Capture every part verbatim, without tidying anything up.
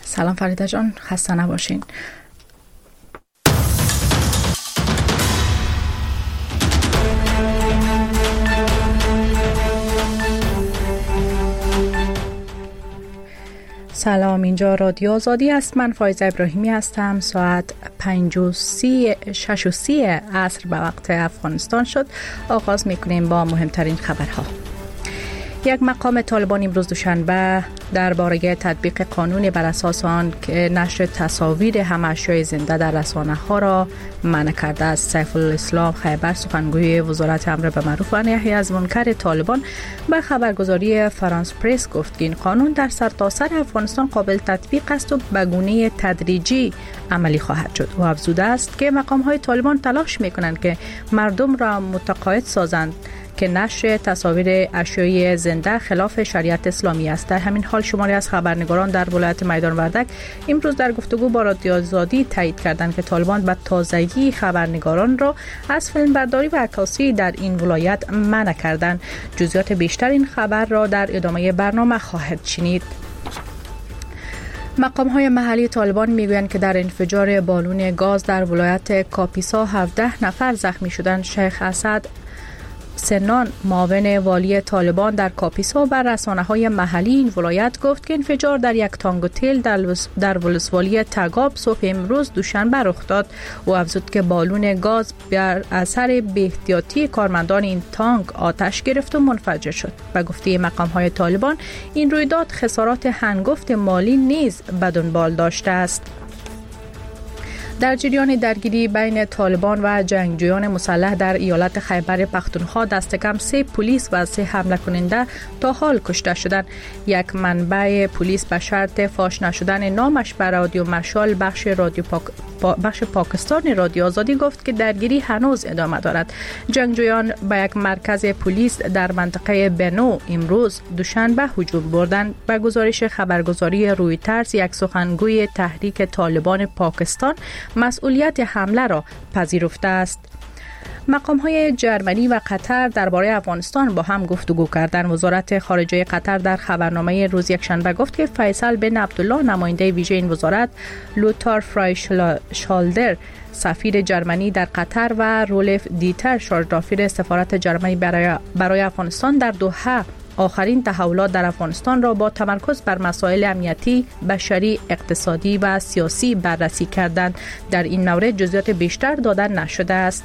سلام فریده جان، خسته نباشین. سلام، اینجا رادیو آزادی است. من فایزه ابراهیمی هستم. ساعت پنج و سی شش و سی عصر به وقت افغانستان شد. آغاز میکنیم با مهمترین خبرها. یک مقام طالبان امروز دوشنبه درباره تطبیق قانون بر اساس آن که نشر تصاویر همه اشیاء زنده در رسانه‌ها را منع کرده است. سیف الاسلام خیبر، سخنگوی وزارت امر به معروف و نهی از منکر طالبان، به خبرگزاری فرانس پرس گفت که این قانون در سرتاسر افغانستان قابل تطبیق است و به گونه تدریجی عملی خواهد شد. و افزوده است که مقام‌های طالبان تلاش می‌کنند که مردم را متقاعد سازند که نشر تصاویر اشیاء زنده خلاف شریعت اسلامی است. در همین حال شماری از خبرنگاران در ولایت میدان وردک امروز در گفتگو با رادیو آزادی تایید کردند که طالبان به تازگی خبرنگاران را از فیلمبرداری و عکاسی در این ولایت منع کردند. جزئیات بیشتر این خبر را در ادامه برنامه خواهد شنید. مقام‌های محلی طالبان میگویند که در انفجار بالون گاز در ولایت کاپیسا هفده نفر زخمی شدند. شیخ اسد سنان، معاون والی طالبان در کاپیسا، بر رسانه‌های محلی این ولایت گفت که انفجار در یک تانک هتل در ولسوالی تگاب صبح امروز دوشنبه رخ داد و افزود که بالون گاز بر اثر بی‌احتیاطی کارمندان این تانک آتش گرفت و منفجر شد. به گفته مقام‌های طالبان این رویداد خسارات هنگفت مالی نیز به دنبال داشته است. در جریان درگیری بین طالبان و جنگجویان مسلح در ایالت خیبر پختونخوا دست کم سه پلیس و سه حمله کننده تا حال کشته شدند. یک منبع پلیس به شرط فاش نشدن نامش بر رادیو مشال بخش رادیو پاک... بخش پاکستان رادیو آزادی گفت که درگیری هنوز ادامه دارد. جنگجویان به یک مرکز پلیس در منطقه بنو امروز دوشنبه هجوم بردند. به گزارش خبرگزاری رویترز، یک سخنگوی تحریک طالبان پاکستان مسئولیت حمله را پذیرفته است. مقام‌های جرمنی و قطر درباره افغانستان با هم گفتگو کردند. وزارت خارجه قطر در خبرنامه روز یکشنبه گفت که فیصل بن عبدالله، نماینده ویژه این وزارت، لوتار فرایشالدر، سفیر جرمنی در قطر، و رولف دیتر، شارژدافیر سفارت جرمنی برای برای افغانستان در دوحه، آخرین تحولات در افغانستان را با تمرکز بر مسائل امنیتی، بشری، اقتصادی و سیاسی بررسی کردند. در این مورد جزئیات بیشتر داده نشده است.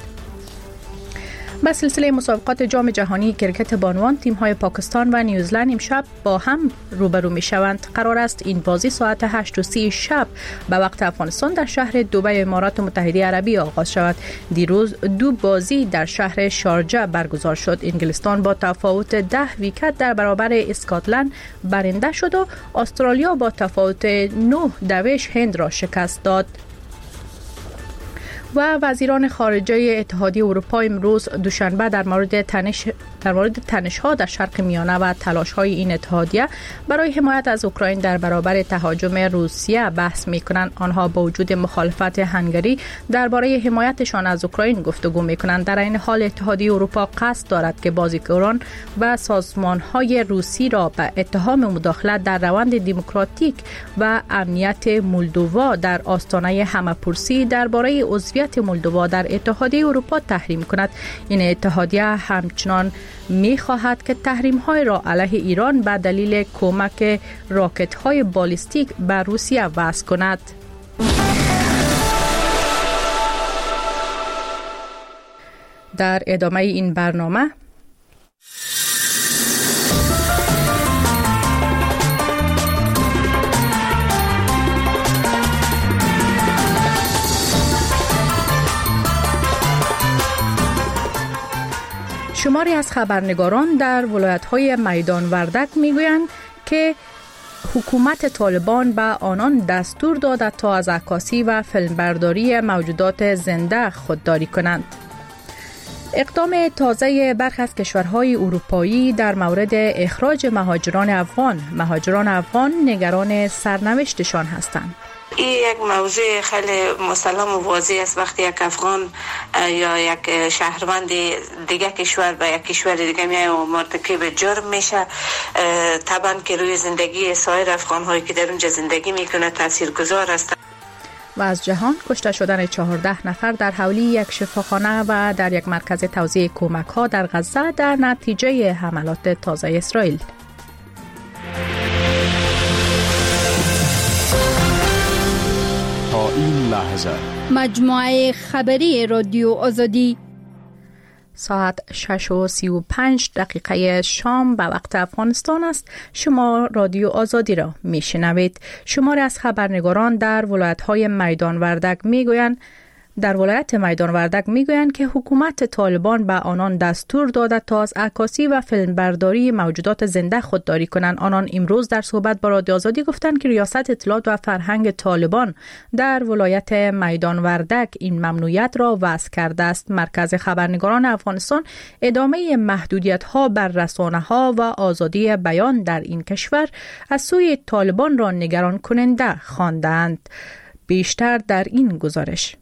با سلسله مسابقات جام جهانی کرکت بانوان، تیم‌های پاکستان و نیوزلند امشب با هم روبرو می‌شوند. قرار است این بازی ساعت هشت و سی شب به وقت افغانستان در شهر دبی امارات متحده عربی آغاز شود. دیروز دو بازی در شهر شارجه برگزار شد. انگلستان با تفاوت ده ویکت در برابر اسکاتلند برنده شد و استرالیا با تفاوت نه دوش هند را شکست داد. و وزیران خارجه اتحادیه اروپا امروز دوشنبه در مورد تنش در مورد تنش‌ها در شرق میانه و تلاش‌های این اتحادیه برای حمایت از اوکراین در برابر تهاجم روسیه بحث می‌کنند. آنها با وجود مخالفت هنگری درباره حمایتشان از اوکراین گفتگو می‌کنند. در این حال اتحادیه اروپا قصد دارد که بازیگران و سازمان‌های روسی را به اتهام مداخلت در روند دموکراتیک و امنیت مولدووا در آستانه همه‌پرسی درباره عضویت مولدووا در اتحادیه اروپا تحریم کند. این اتحادیه همچنان می خواهد که تحریم های را علیه ایران به دلیل کمک راکت های بالستیک به روسیه وضع کند. در ادامه این برنامه شماری از خبرنگاران در ولایت‌های میدان وردک میگویند که حکومت طالبان به آنان دستور داده تا از عکاسی و فیلمبرداری موجودات زنده خودداری کنند. اقدام تازه برخی از کشورهای اروپایی در مورد اخراج مهاجران افغان. مهاجران افغان نگران سرنوشتشان هستند. این یک موضوع خیلی مسلم و واضح است. وقتی یک افغان یا یک شهروند دیگه کشور به یک کشور دیگه میاد و مرتکب جرم میشه، طبعا که روی زندگی سایر افغان هایی که در اونجا زندگی میکنه تاثیرگذار است. و از جهان کشته شدن چهارده نفر در حولی یک شفاخانه و در یک مرکز توزیع کمک ها در غزه در نتیجه حملات تازه اسرائیل. تا این لحظه مجموعه خبری رادیو آزادی ساعت شش و سی و پنج دقیقه شام به وقت افغانستان است. شما رادیو آزادی را میشنوید. شماری از خبرنگاران در ولایت‌های میدان وردک میگویند در ولایت میدان وردک میگویند که حکومت طالبان به آنان دستور داده تا از عکاسی و فیلمبرداری موجودات زنده خودداری کنند. آنان امروز در صحبت با رادیو آزادی گفتند که ریاست اطلاعات و فرهنگ طالبان در ولایت میدان وردک این ممنوعیت را وضع کرده است. مرکز خبرنگاران افغانستان ادامه محدودیت‌ها بر رسانه‌ها و آزادی بیان در این کشور از سوی طالبان را نگران کننده خواندند. بیشتر در این گزارش.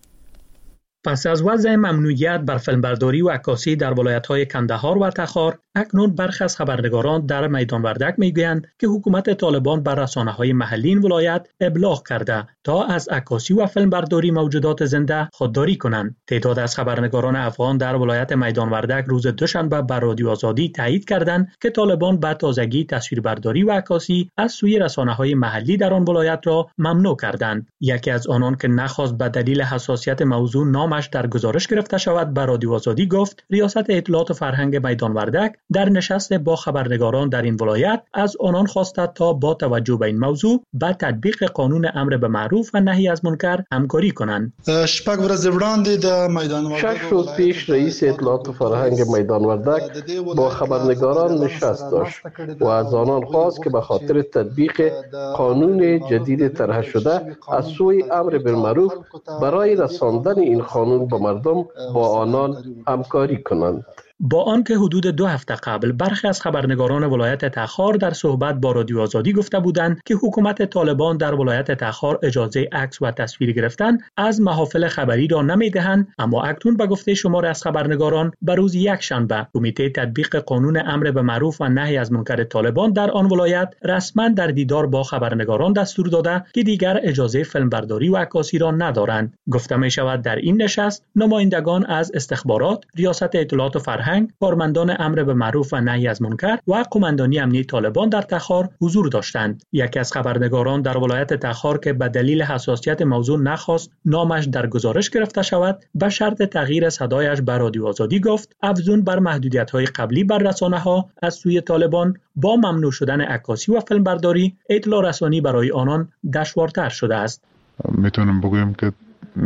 پس از وضع ممنوعیت بر فیلمبرداری و عکاسی در ولایت‌های کندهار و تخار، اکنون برخی از خبرنگاران در میدان وردک میگویند که حکومت طالبان بر رسانه‌های محلی این ولایت ابلاغ کرده تا از عکاسی و فیلمبرداری موجودات زنده خودداری کنند. تعداد از خبرنگاران افغان در ولایت میدان وردک روز دوشنبه بر رادیو آزادی تایید کردند که طالبان به تازگی تصویربرداری و عکاسی از سوی رسانه‌های محلی در آن ولایت را ممنوع کردند. یکی از آنان که نخواست به دلیل حساسیت موضوع نامش در گزارش گرفته شود بر رادیو آزادی گفت ریاست اطلاعات و فرهنگ میدان وردک در نشست با خبرنگاران در این ولایت از آنان خواسته تا با توجه به این موضوع به تطبیق قانون امر به معروف و نهی از منکر همکاری کنند. شپږ ورځې وړاندې د میدان وردک شش روز پیش رئیس اطلاعات و فرهنگ میدان وردک با خبرنگاران نشست داشت و از آنان خواست که به خاطر تطبیق قانون جدید طرح شده از سوی امر بالمعروف برای رساندن این قانون به مردم با آنان همکاری کنند. با آنکه حدود دو هفته قبل برخی از خبرنگاران ولایت تخار در صحبت با رادیو آزادی گفته بودند که حکومت طالبان در ولایت تخار اجازه عکس و تصویر گرفتن از محافل خبری را نمیدهند، اما اکنون به گفته شمار از خبرنگاران بر روز یکشنبه کمیته تطبیق قانون امر به معروف و نهی از منکر طالبان در آن ولایت رسما در دیدار با خبرنگاران دستور داده که دیگر اجازه فیلمبرداری و عکاسی را ندارند. گفته می شود در این نشست نمایندگان از استخبارات، ریاست اطلاعات و فرهنگ، کارمندان امر به معروف و نهی از منکر و قماندانی امنیتی طالبان در تخار حضور داشتند. یکی از خبرنگاران در ولایت تخار که به دلیل حساسیت موضوع نخواست نامش در گزارش گرفته شود، به شرط تغییر صدایش بر رادیو آزادی گفت افزون بر محدودیت‌های قبلی بر رسانه‌ها از سوی طالبان با ممنوع شدن عکاسی و فیلمبرداری اطلاع رسانی برای آنان دشوارتر شده است. میتونم بگویم که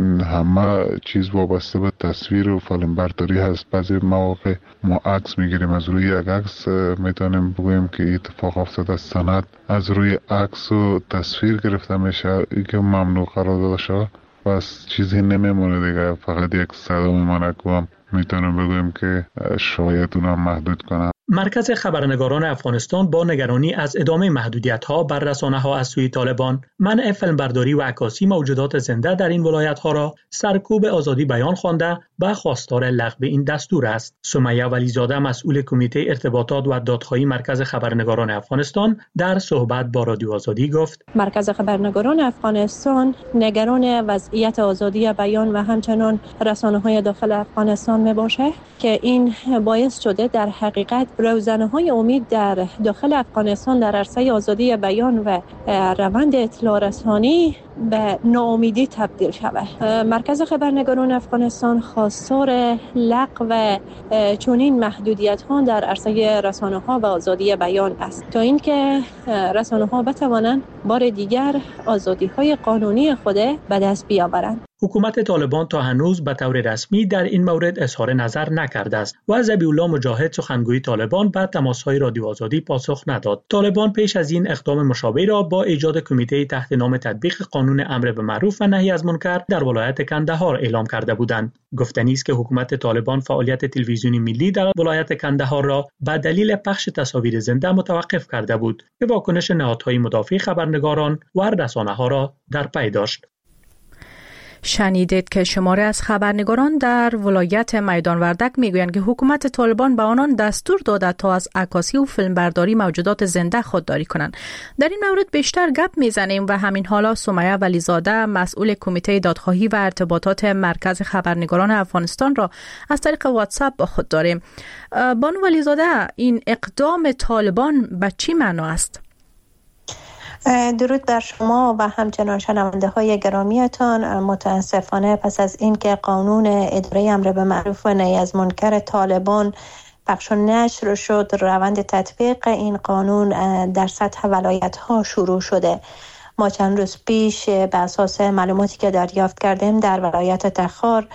همه چیز وابسته به تصویر و فیلم برداری هست. بعضی مواقع ما عکس میگیریم، از روی یک عکس میتونیم بگوییم که اتفاق افتاده است. سند از روی عکس و تصویر گرفته میشه که ممنوع قرار داده شده، پس چیزی نمیمونه دیگه، فقط یک صدا میمونه که هم میتونیم بگوییم که شاید اونا محدود کنه. مرکز خبرنگاران افغانستان با نگرانی از ادامه محدودیت‌ها بر رسانه‌ها از سوی طالبان، منع فیلمبرداری و عکاسی موجودات زنده در این ولایت‌ها را سرکوب آزادی بیان خوانده و خواستار لغو این دستور است. سمیه ولیزاده مسئول کمیته ارتباطات و دادخواهی مرکز خبرنگاران افغانستان در صحبت با رادیو آزادی گفت: مرکز خبرنگاران افغانستان نگران وضعیت آزادی بیان و همچنان رسانه‌های داخل افغانستان میباشه که این باعث شده در حقیقت روزنه‌های امید در داخل افغانستان در عرصه آزادی بیان و روند اطلاع رسانی به ناامیدی تبدیل شود. مرکز خبرنگاران افغانستان خواستار لغو چنین محدودیت‌ها در عرصه رسانه‌ها و آزادی بیان است تا اینکه رسانه‌ها بتوانند بار دیگر آزادی‌های قانونی خود به دست بیاورند. حکومت طالبان تا هنوز به طور رسمی در این مورد اظهار نظر نکرده است و ذبیح الله مجاهد سخنگوی طالبان به تماس‌های رادیو آزادی پاسخ نداد. طالبان پیش از این اقدام مشابه را با ایجاد کمیته تحت نام تطبیق قانون امر به معروف و نهی از منکر در ولایت کندهار اعلام کرده بودند. گفتنی است که حکومت طالبان فعالیت تلویزیونی ملی در ولایت کندهار را به دلیل پخش تصاویر زنده متوقف کرده بود که واکنش نهادهای مدافع خبرنگاران و رسانه‌ها را در پی داشت. شنیدید که شماره از خبرنگاران در ولایت میدان وردک میگویند که حکومت طالبان به آنان دستور داده تا از عکاسی و فیلمبرداری موجودات زنده خودداری کنند. در این مورد بیشتر گپ میزنیم و همین حالا سمیه ولیزاده مسئول کمیته دادخواهی و ارتباطات مرکز خبرنگاران افغانستان را از طریق واتساپ با خود داریم. بانو ولیزاده، این اقدام طالبان به چی معنا است؟ درود بر شما و همچنان شنونده های گرامیتان. متاسفانه پس از اینکه قانون اداره امر به معروف و نهی از منکر طالبان پخش و نشر شد، روند تطبیق این قانون در سطح ولایت ها شروع شده. ما چند روز پیش به اساس معلوماتی که دریافت کردیم در ولایت تخار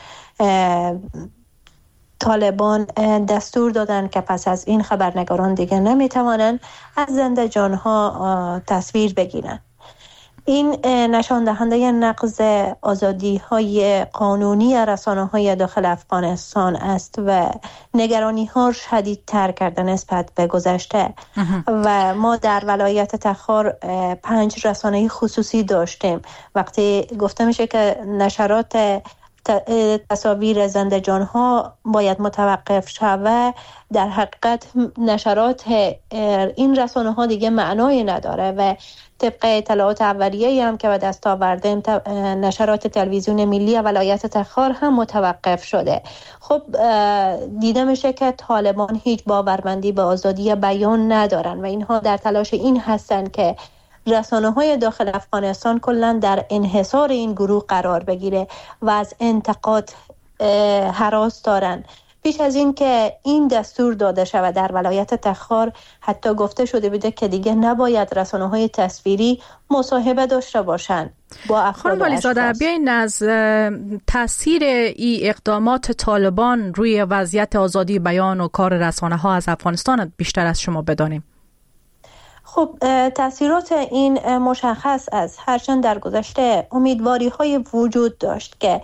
طالبان دستور دادن که پس از این خبرنگاران دیگه نمیتوانند از زنده جانها تصویر بگیرن. این نشان دهنده نقض آزادی های قانونی رسانه های داخل افغانستان است و نگرانی ها شدیدتر کرده نسبت به گذشته. و ما در ولایت تخار پنج رسانه خصوصی داشتیم. وقتی گفته میشه که نشرات تصاویر زنده جان ها باید متوقف شود، در حقیقت نشرات این رسانه ها دیگه معنای نداره و طبق اطلاعات اولیه‌ای هم که به دست آوردیم نشرات تلویزیون ملی ولایت تخار هم متوقف شده. خب دیده میشه که طالبان هیچ باورمندی به آزادی بیان ندارن و اینها در تلاش این هستن که رسانه‌های داخل افغانستان کلاً در انحصار این گروه قرار بگیره و از انتقاد هراس دارن. پیش از این که این دستور داده شود در ولایت تخار حتی گفته شده بوده که دیگه نباید رسانه‌های تصویری مصاحبه داشته باشند با افراد. خانم ولیزاده، بیاین از تاثیر این اقدامات طالبان روی وضعیت آزادی بیان و کار رسانه‌ها از افغانستان بیشتر از شما بدانیم. خب تأثیرات این مشخص است. هرچند در گذشته امیدواری های وجود داشت که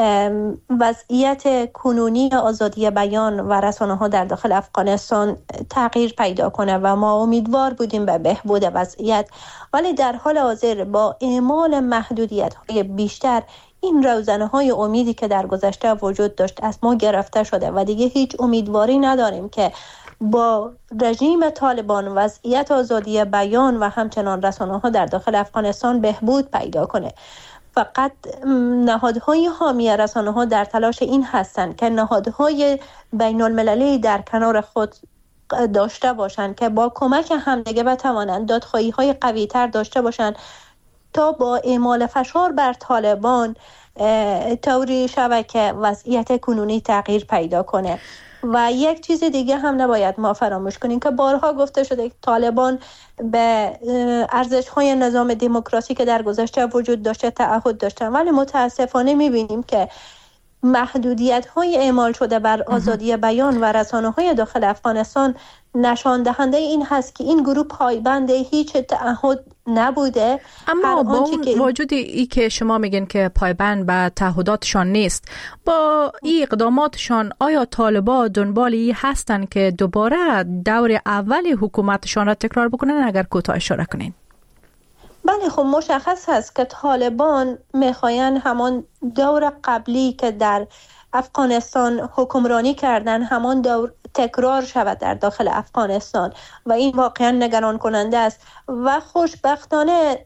وضعیت کنونی آزادی بیان و رسانه ها در داخل افغانستان تغییر پیدا کنه و ما امیدوار بودیم به بهبود وضعیت، ولی در حال حاضر با اعمال محدودیت های بیشتر این روزنه های امیدی که در گذشته وجود داشت از ما گرفته شده و دیگه هیچ امیدواری نداریم که با رژیم طالبان وضعیت آزادی بیان و همچنان رسانه‌ها در داخل افغانستان بهبود پیدا کنه. فقط نهادهای حامی رسانه‌ها در تلاش این هستند که نهادهای بین المللی در کنار خود داشته باشند که با کمک همدیگه بتوانند دادخواهی‌های قوی‌تر داشته باشند تا با اعمال فشار بر طالبان طوری شود که وضعیت کنونی تغییر پیدا کنه. و یک چیز دیگه هم نباید ما فراموش کنیم که بارها گفته شده که طالبان به ارزش‌های نظام دموکراسی که در گذشته وجود داشته تعهد داشتن، ولی متاسفانه می‌بینیم که محدودیت‌های اعمال شده بر آزادی بیان و رسانه‌های داخل افغانستان نشان دهنده این هست که این گروه پایبند هیچ تعهد نبوده. اما با اون وجود ای که شما میگین که پایبند به تعهداتشان نیست، با این اقداماتشان آیا طالبان دنبال این هستن که دوباره دور اول حکومتشان را تکرار بکنن؟ اگر کوتاه اشاره کنین. بله، خب مشخص هست که طالبان میخواین همان دور قبلی که در افغانستان حکمرانی کردن همان دور تکرار شود در داخل افغانستان و این واقعا نگران کننده است. و خوشبختانه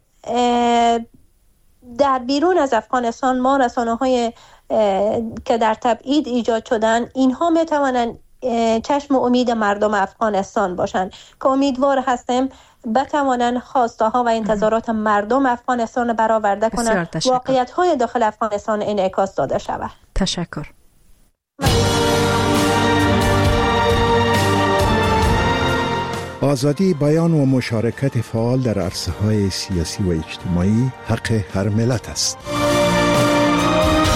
در بیرون از افغانستان ما رسانه‌های که در تبعید ایجاد شدن اینها میتوانند چشم امید مردم افغانستان باشند که امیدوار هستیم بتوانند خواسته ها و انتظارات مردم افغانستان برآورده کنند، واقعیت های داخل افغانستان انعکاس داده شود. تشکر. آزادی بیان و مشارکت فعال در عرصه‌های سیاسی و اجتماعی حق هر ملت است.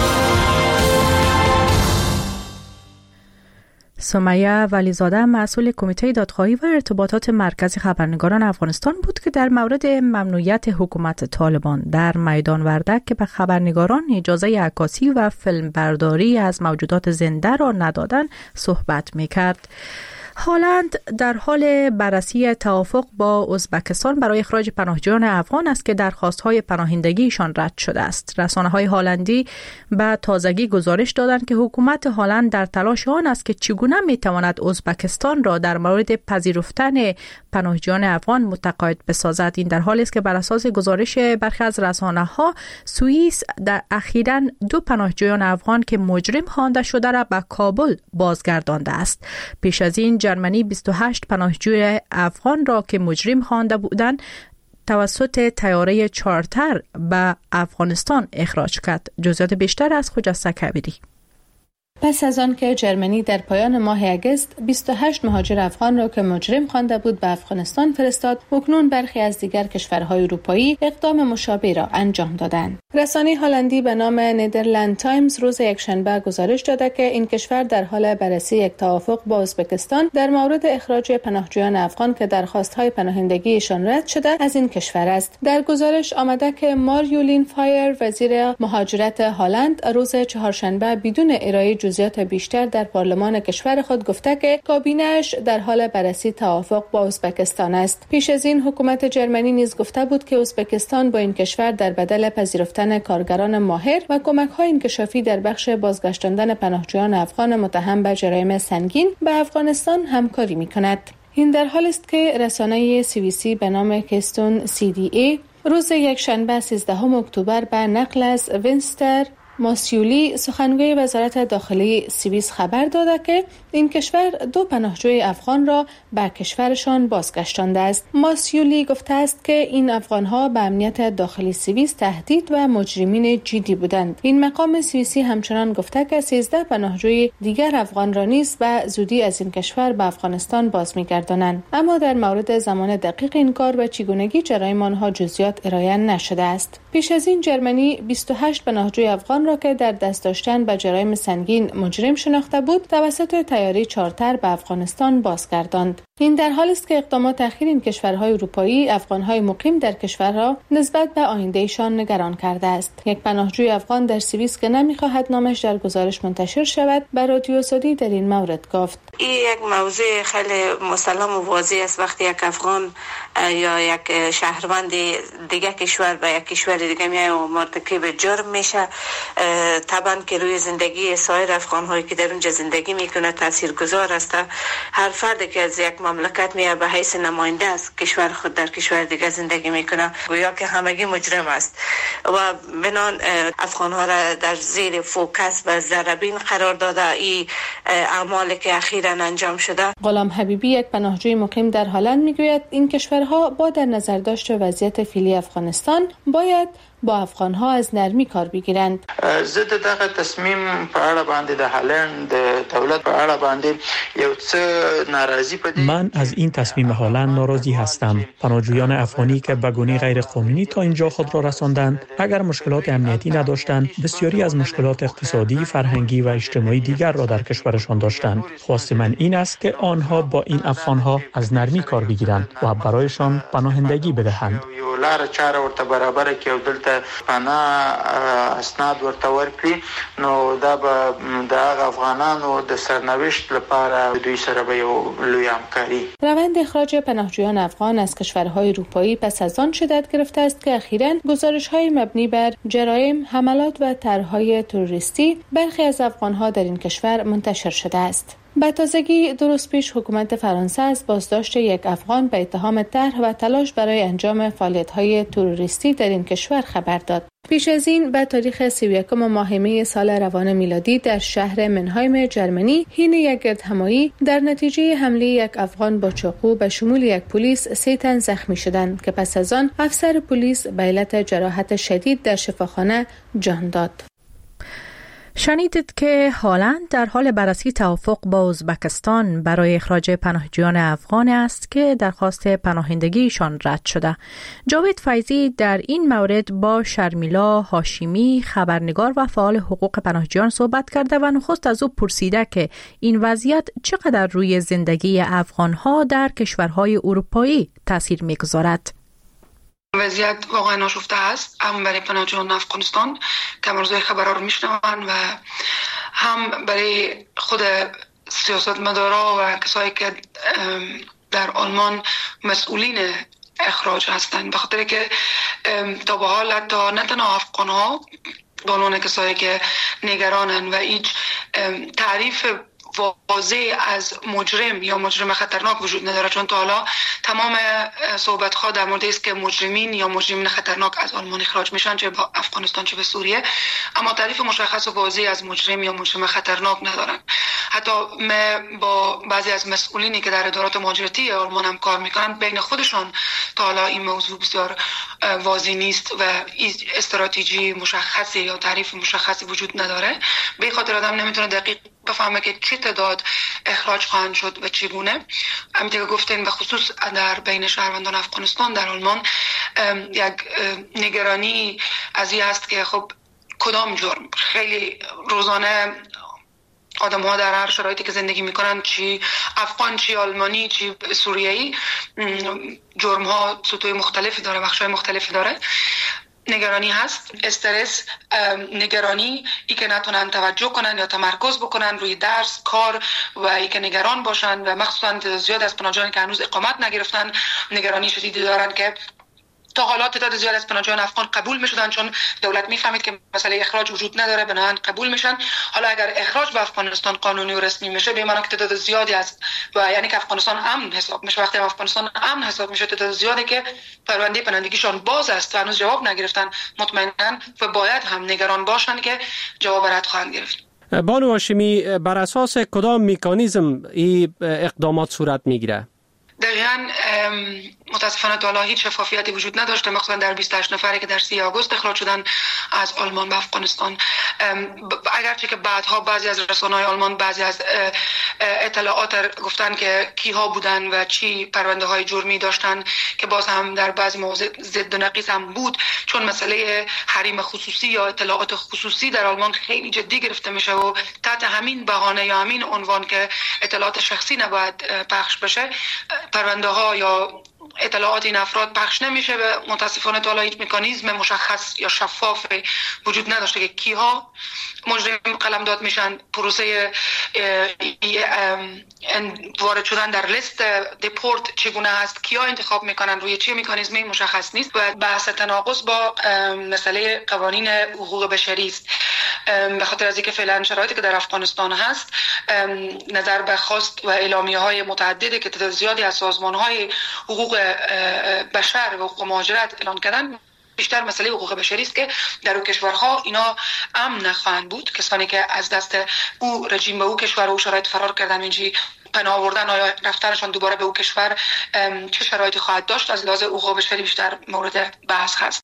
سمیه ولیزاده مسئول کمیته دادخواهی و ارتباطات مرکز خبرنگاران افغانستان بود که در مورد ممنوعیت حکومت طالبان در میدان وردک که به خبرنگاران اجازه عکاسی و فیلمبرداری از موجودات زنده را ندادن صحبت می‌کرد. هلند در حال بررسی توافق با ازبکستان برای اخراج پناهجویان افغان است که درخواست‌های پناهندگیشان رد شده است. رسانه‌های هلندی به تازگی گزارش دادند که حکومت هلند در تلاش آن است که چگونه می‌تواند ازبکستان را در مورد پذیرفتن پناهجویان افغان متقاعد بسازد. این در حالی است که بر اساس گزارش برخی از رسانه‌ها سوئیس در اخیراً دو پناهجویان افغان که مجرم خوانده شده را به کابل بازگردانده است. پیش از این جرمنی بیست و هشت پناهجوی افغان را که مجرم خوانده بودند توسط طیاره چارتر به افغانستان اخراج کرد. جزئیات بیشتر از خجسته کبیری. پس از آن که جرمنی در پایان ماه اگست بیست و هشت مهاجر افغان را که مجرم خوانده بود به افغانستان فرستاد، اکنون برخی از دیگر کشورهای اروپایی اقدام مشابه را انجام دادند. رسانه هلندی به نام نیدرلند تایمز روز یکشنبه گزارش داده که این کشور در حال بررسی یک توافق با ازبکستان در مورد اخراج پناهجویان افغان که درخواست‌های پناهندگیشان رد شده از این کشور است. در گزارش آمده که ماریولین فایر وزیر مهاجرت هلند روز چهارشنبه بدون ارائه جزئیات بیشتر در پارلمان کشور خود گفته که کابینه‌اش در حال بررسی توافق با ازبکستان است. پیش از این حکومت جرمنی نیز گفته بود که ازبکستان با این کشور در بدل پذیرفتن کارگران ماهر و کمک‌های انکشافی در بخش بازگشتاندن پناهجویان افغان متهم به جرایم سنگین به افغانستان همکاری می‌کند. این در حالی است که رسانه سوئیسی به نام کستون سی دی ای روز یکشنبه سیزدهم اکتبر به نقل از وینستر ماسیولی سخنگوی وزارت داخلی سوئیس خبر داده که این کشور دو پناهجوی افغان را به کشورشان بازگشتانده است. ماسیولی گفته است که این افغان‌ها به امنیت داخلی سوئیس تهدید و مجرمین جدی بودند. این مقام سوئیسی همچنان گفته که سیزده پناهجوی دیگر افغان را نیز به زودی از این کشور به افغانستان باز می‌گردانند، اما در مورد زمان دقیق این کار و چگونگی جرایم آنها جزئیات ارائه نشده است. پیش از این جرمنی بیست و هشت پناهجوی افغان را که در دست داشتن به جرایم سنگین مجرم شناخته بود توسط طیاره چارتر به افغانستان بازگرداند. این در حالی است که اقدامات اخیر این کشورهای اروپایی افغان‌های مقیم در کشورها نسبت به آیندهشان نگران کرده است. یک پناهجوی افغان در سوئیس که نمی‌خواهد نامش در گزارش منتشر شود به رادیو آزادی در این مورد گفت: این یک موضوع خیلی مسلم و واضح است. وقتی یک افغان یا یک شهروند دیگه کشور به یک کشور دیگه میاد و مرتکب جرم میشه، طبعا که روی زندگی سایر افغان‌هایی که در اونجا زندگی میکنه تاثیرگذار است. هر فردی که از یک مملکت میاد به حیث نماینده از کشور خود در کشور دیگه زندگی میکنه گویا که همگی مجرم است و بنان افغان‌ها را در زیر فوکس و ضربین قرار داده این اعمالی که اخیراً انجام شده. غلام حبیبی یک پناهجوی مقیم در هلند میگوید این کشورها با در نظر داشت وضعیت فعلی افغانستان باید با افغان‌ها از نرمی کار بگیرند. ضد دغه تصمیم په اړه باندې د هالند دولت په اړه باندې یو څه ناراضی پدې. من از این تصمیم هالند ناراضی هستم. پناهجویان افغانی که به گونه غیر قانونی تا اینجا خود را رساندند، اگر مشکلات امنیتی نداشتند، بسیاری از مشکلات اقتصادی، فرهنگی و اجتماعی دیگر را در کشورشان داشتند. خواست من این است که آنها با این افغان‌ها از نرمی کار بگیرند و برایشان پناهندگی بدهند. لار چاره ورته برابر کې او دلته پناه اسناد ورته ورکړي، نو دا به د افغانانو د سرنوشت لپاره دوی سره به یو لوی همکاری. روند اخراج پناهجویان افغان از کشورهای اروپایی پس از آن شدت گرفته است که اخیراً گزارش‌های مبنی بر جرایم، حملات و طرح‌های تروریستی برخی از افغان‌ها در این کشور منتشر شده است. به تازگی دو روز پیش حکومت فرانسه از بازداشت یک افغان به اتهام طرح و تلاش برای انجام فعالیت‌های تروریستی در این کشور خبر داد. پیش از این به تاریخ سی و یکم ماه می سال روان میلادی در شهر منهایم جرمنی حین یک گردهمایی در نتیجه حمله یک افغان با چاقو به شمول یک پلیس سه تن زخمی شدند که پس از آن افسر پلیس به علت جراحت شدید در شفاخانه جان داد. شنیدید که هالند در حال بررسی توافق با ازبکستان برای اخراج پناهجویان افغان است که درخواست پناهندگیشان رد شده. جاوید فیضی در این مورد با شرمیلا هاشمی خبرنگار و فعال حقوق پناهجویان صحبت کرده و نخست از او پرسیده که این وضعیت چقدر روی زندگی افغانها در کشورهای اروپایی تاثیر می‌گذارد. وضعیت واقعا ناشفته است، هم برای پناهجویان افغانستان که امروزه خبرها رو میشنوند و هم برای خود سیاستمدارا و کسایی که در آلمان مسئولین اخراج هستند، به خاطر که تا به حال حتی نه تنها افغان‌ها به عنوان کسایی که نگرانن و هیچ تعریف واضح از مجرم یا مجرم خطرناک وجود نداره، چون تا حالا تمام صحبت ها در مورد است که مجرمین یا مجرمین خطرناک از آلمان اخراج میشن، چه به افغانستان چه به سوریه، اما تعریف مشخص و واضح از مجرم یا مجرم خطرناک ندارن. حتی ما با بعضی از مسئولینی که در ادارات مهاجرتی آلمان هم کار میکنن، بین خودشان تا حالا این موضوع بسیار واضح نیست و استراتژی مشخصی یا تعریف مشخصی وجود نداره. به خاطر آدم نمیتونه دقیق بفهمه که چه تعداد اخراج خواهند شد و چگونه. همینطور که گفتین به خصوص در بین شهروندان افغانستان در آلمان یک نگرانی از این است که خب کدام جرم، خیلی روزانه آدم ها در هر شرایطی که زندگی میکنن، چی افغان چی آلمانی چی سوریه‌ای، جرم ها سطوح مختلفی داره، بخش های مختلفی داره. نگرانی هست، استرس، نگرانی، ای که نتونن توجه کنن یا تمرکز بکنن روی درس، کار و ای که نگران باشن و مخصوصا زیاد از پناهجویانی که هنوز اقامت نگرفتن نگرانی شدیدی دارن که تا حالا تعداد زیاد از پناهجویان افغان قبول میشدن، چون دولت میفهمید که مسئله اخراج وجود نداره، بنابراین قبول میشن. حالا اگر اخراج به افغانستان قانونی و رسمی میشه، به معنی که تعداد زیادی از و یعنی که افغانستان امن حساب میشه. وقتی افغانستان امن حساب میشه، تعداد زیادی که پرونده پناهندگیشان باز است و هنوز جواب نگرفتن، مطمئنا و باید هم نگران باشن که جواب رد خواهند گرفت. بانو هاشمی، بر اساس کدام مکانیزم این اقدامات صورت میگیره؟ دقیقاً متاسفانه تا حالا هیچ شفافیتی وجود نداشته، مخصوصا در بیست و هشت نفری که در سی آگوست اخراج شدن از آلمان به افغانستان. اگرچه که بعدها بعضی از رسانه‌های آلمان بعضی از اطلاعات گفتن که کیها بودن و چی پرونده های جرمی داشتن که باز هم در بعضی مواضع ضد و نقیض هم بود، چون مسئله حریم خصوصی یا اطلاعات خصوصی در آلمان خیلی جدی گرفته میشه و تحت همین بهانه یا همین عنوان که اطلاعات شخصی نباید پخش بشه، پرونده ها یا اطلاعات این افراد پخش نمیشه و متاسفانه تا حالا هیچ مکانیزم مشخص یا شفاف وجود نداشته که کیها مجرم قلمداد میشن، پروسه وارد شدن در لیست دیپورت چگونه هست، کیا انتخاب میکنن، روی چه مکانیزمی مشخص نیست و بحث تناقض با مسئله قوانین حقوق بشری است. به خاطر از اینکه فعلا شرایطی که در افغانستان هست، نظر به خواست و اعلامیه های متعددی که تعداد زیادی از سازمان های حقوق بشر و حقوق مهاجرت اعلان کردن، بیشتر مسئله حقوق بشری است که در اون کشورها اینا امن نخواهند بود. کسانی که از دست او رژیم به او کشور و او شرایط فرار کردن، اینجی پناه آوردن، آیا رفتنشان دوباره به او کشور چه شرایطی خواهد داشت، از لحاظ حقوق بشری بیشتر مورد بحث هست.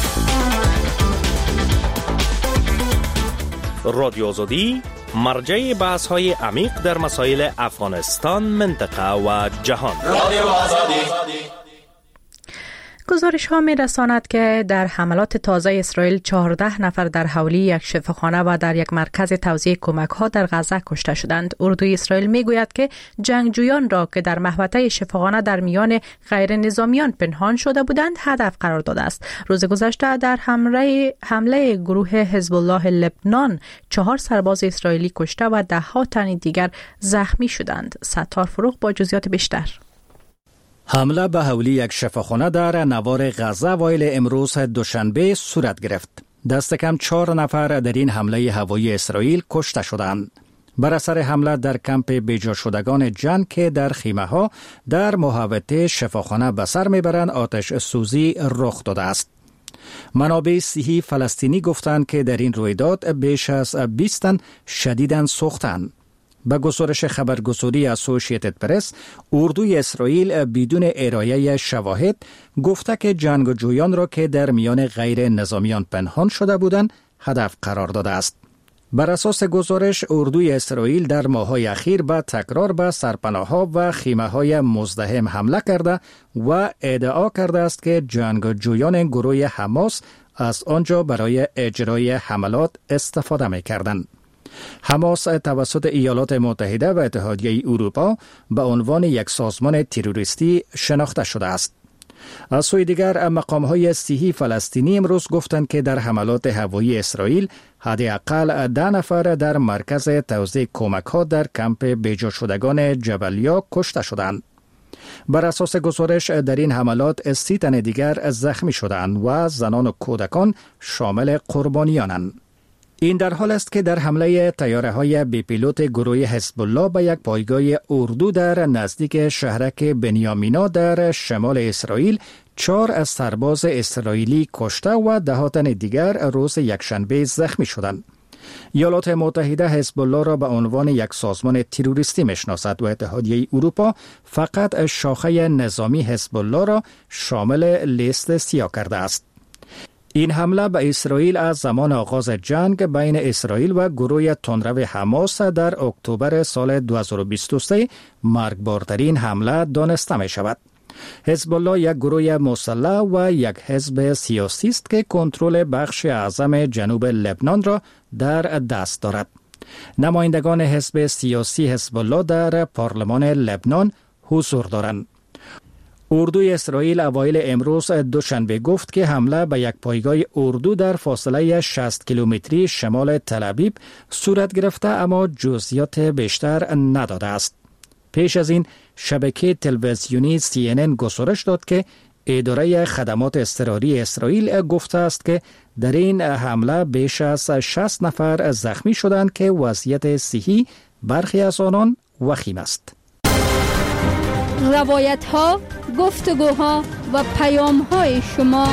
رادیو آزادی مرجع بحث های عمیق در مسائل افغانستان، منطقه و جهان. رادیو آزادی. گزارش ها می رساند که در حملات تازه اسرائیل چهارده نفر در حولی یک شفاخانه و در یک مرکز توزیع کمک ها در غزه کشته شدند. اردوی اسرائیل می گوید که جنگجویان را که در محوطه شفاخانه در میان غیر نظامیان پنهان شده بودند هدف قرار داده است. روز گذشته در حمله حمله گروه حزب الله لبنان چهار سرباز اسرائیلی کشته و ده ها تن دیگر زخمی شدند. ستار فروغ با جزئیات بیشتر. حمله به حولی یک شفاخانه در نوار غزه اوایل امروز دوشنبه صورت گرفت. دست کم چهار نفر در این حمله هوایی اسرائیل کشته شدند. بر اثر حمله در کمپ بیجا شدگان جنگ که در خیمه ها در محوطه شفاخانه به سر میبرند آتش سوزی رخ داده است. منابع صحی فلسطینی گفتند که در این رویداد بیش از بیست تن شدیداً سوختند. به گزارش خبرگزاری اسوسییتد پرس، اردوی اسرائیل بدون ارائه شواهد گفته که جنگجویان را که در میان غیر نظامیان پنهان شده بودند هدف قرار داده است. بر اساس گزارش اردوی اسرائیل در ماه‌های اخیر به تکرار به سرپناه‌ها و خیمه‌های مزدحم حمله کرده و ادعا کرده است که جنگجویان گروه حماس از آنجا برای اجرای حملات استفاده می‌کردند. حماس توسط ایالات متحده و اتحادیه اروپا به عنوان یک سازمان تروریستی شناخته شده است. از سوی دیگر مقام‌های صحی فلسطینی امروز گفتند که در حملات هوایی اسرائیل حداقل ده نفر در مرکز توزیع کمک‌ها در کمپ بیجا شدگان جبلیا کشته شدند. بر اساس گزارش در این حملات سی تن دیگر زخمی شدند و زنان و کودکان شامل قربانیانند. این در حال است که در حمله طیاره‌های بی پیلوت گروه حزب الله به یک پایگاه اردو در نزدیک شهرک بنیامینا در شمال اسرائیل چهار از سرباز اسرائیلی کشته و ده تن دیگر روز یکشنبه زخمی شدند. ایالات متحده حزب الله را به عنوان یک سازمان تروریستی میشناسد و اتحادیه اروپا فقط شاخه نظامی حزب الله را شامل لیست سیاه کرده است. این حمله به اسرائیل از زمان آغاز جنگ بین اسرائیل و گروه تندرو حماس در اکتبر سال دو هزار و بیست و سه مرگبارترین حمله دانسته می شود. حزب الله یک گروه مسلح و یک حزب سیاسی است که کنترل بخش اعظم جنوب لبنان را در دست دارد. نمایندگان حزب سیاسی حزب الله در پارلمان لبنان حضور دارند. اردوی اسرائیل اوایل امروز دوشنبه گفت که حمله به یک پایگاه اردو در فاصله شصت کیلومتری شمال تل‌آویو صورت گرفته اما جزئیات بیشتر نداده است. پیش از این شبکه تلویزیونی سی ان ان گزارش داد که اداره خدمات اضطراری اسرائیل گفته است که در این حمله بیش از شصت نفر زخمی شدند که وضعیت صحی برخی از آنان وخیم است. روایت ها، گفتگوها و پیام های شما.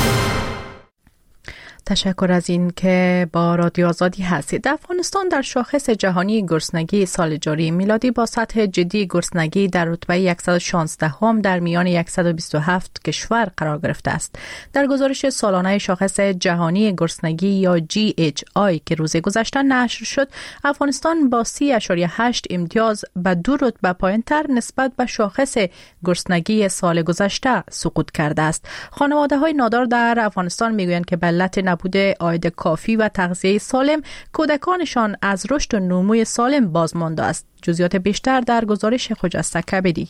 تشکر از این که با رادیو آزادی هستید. افغانستان در شاخص جهانی گرسنگی سال جاری میلادی با سطح جدی گرسنگی در رتبه صد و شانزده هم در میان صد و بیست و هفت کشور قرار گرفته است. در گزارش سالانه شاخص جهانی گرسنگی یا جی اچ آی که روز گذشته نشر شد، افغانستان با سی و هشت امتیاز به دو رتبه پایین‌تر نسبت به شاخص گرسنگی سال گذشته سقوط کرده است. خانواده‌های نادار در افغانستان میگویند که به علت بوده عاید کافی و تغذیه سالم کودکانشان از رشد و نمو سالم باز مانده است. جزئیات بیشتر در گزارش خجسته کبدی.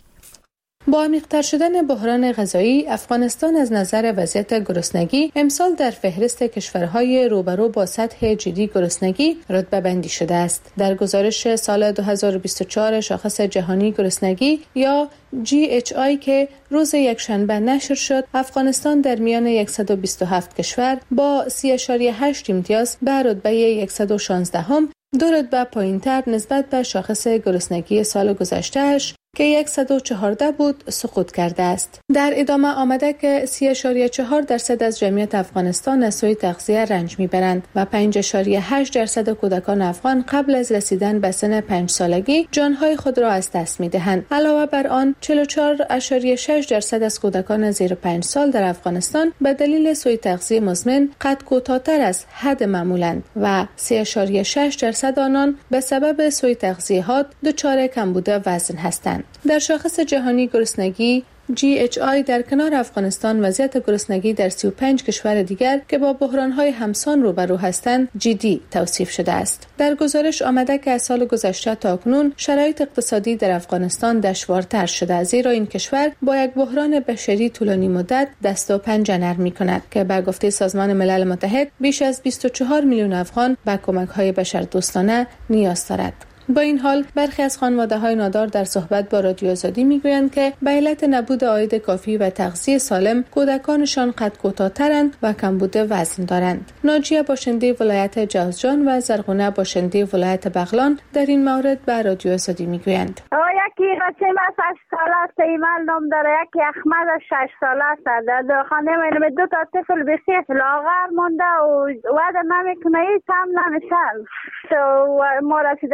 با عمیق‌تر شدن بحران غذایی، افغانستان از نظر وضعیت گرسنگی امسال در فهرست کشورهای روبرو با سطح جدی گرسنگی رتبه بندی شده است. در گزارش سال دو هزار و بیست و چهار شاخص جهانی گرسنگی یا جی اچ آی که روز یکشنبه نشر شد، افغانستان در میان صد و بیست و هفت کشور با سی و هشت امتیاز به رتبه صد و شانزده هم دو رتبه پایین‌تر نسبت به شاخص گرسنگی سال گذشته‌اش که صد و چهارده بود سقوط کرده است. در ادامه آمده که سی و چهار درصد از جمعیت افغانستان از سوی تغذیه رنج میبرند و پنج و هشت درصد کودکان افغان قبل از رسیدن به سن پنج سالگی جانهای خود را از دست میدهند. علاوه بر آن چهل و چهار و شش درصد از کودکان زیر پنج سال در افغانستان به دلیل سوی تغذیه مزمن قد کوتاه‌تر از حد معمولند و سه و شش درصد آنان به سبب سوی تغذیه‌ات دچار کمبود وزن هستند. در شاخص جهانی گرسنگی جی اچ آی در کنار افغانستان وضعیت گرسنگی در سی و پنج کشور دیگر که با بحران‌های همسان روبرو هستند جدی توصیف شده است. در گزارش آمده که از سال گذشته تا اکنون شرایط اقتصادی در افغانستان دشوارتر شده، زیرا این کشور با یک بحران بشری طولانی مدت دست و پنجه نرم می‌کند که به گفته سازمان ملل متحد بیش از بیست و چهار میلیون افغان به کمک‌های بشردوستانه نیاز دارد. با این حال برخی از خانواده‌های نادار در صحبت با رادیو آزادی میگویند که به علت نبود عاید کافی و تغذیه سالم کودکانشان قد کوتاه‌ترند و کمبود وزن دارند. ناجیه باشنده ولایت جوزجان و زرغونه باشنده ولایت بغلان در این مورد به رادیو آزادی میگویند: یکی بچه ما شش ساله است، ایمال نام داره، یکی احمد شش ساله است. در داخانه من دو تا طفل بسیار لاغر مونده و وعده نمیکنه، هیچ هم نمیشن. تو ما رسیدگی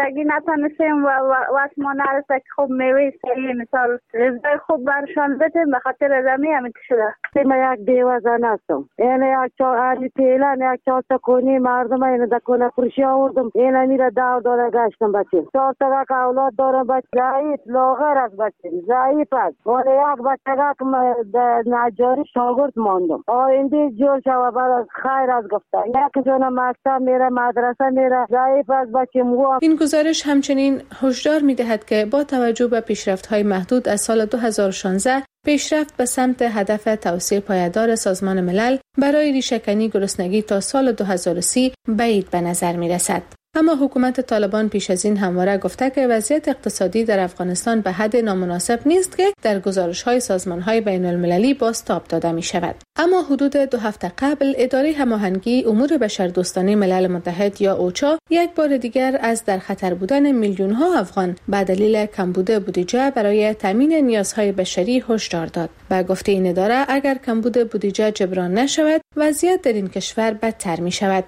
نتانستیم و وقت ما نرسه که خوب میوه صحیح مثال رزای خوب برشان بتیم به خاطر رزمی همیت شده. من یک دیوه زن هستم. این یک چهار پیلان یک چهار تکونی مردم این دکونه پرشی آوردم. این میره دور دوره گشتم بچه. چهار تا که اولاد دارم بچه. ضعیف لاغر از بچه. ضعیف است. ولی یک بچه که نجاری شاگرد ماندم. آینده جور شوه بعد خیر از گفته. یک جون مکتب میره مدرسه میره. ضعیف از بچه مو. این گزارش همچنین هشدار می‌دهد که با توجه به پیشرفت‌های محدود از سال دو هزار و شانزده پیشرفت به سمت هدف توسعه پایدار سازمان ملل برای ریشه‌کنی گرسنگی تا سال دو هزار و سی بعید به نظر می‌رسد. اما حکومت طالبان پیش از این همواره گفته که وضعیت اقتصادی در افغانستان به حد نامناسب نیست که در گزارش‌های سازمان‌های بین‌المللی بازتاب داده می‌شود. اما حدود دو هفته قبل اداره هماهنگی امور بشردوستانه ملل متحد یا اوچا یک بار دیگر از در خطر بودن میلیون‌ها افغان به دلیل کمبود بودجه برای تامین نیازهای بشری هشدار داد. با گفته این اداره اگر کمبود بودجه جبران نشود وضعیت در این کشور بدتر می‌شود.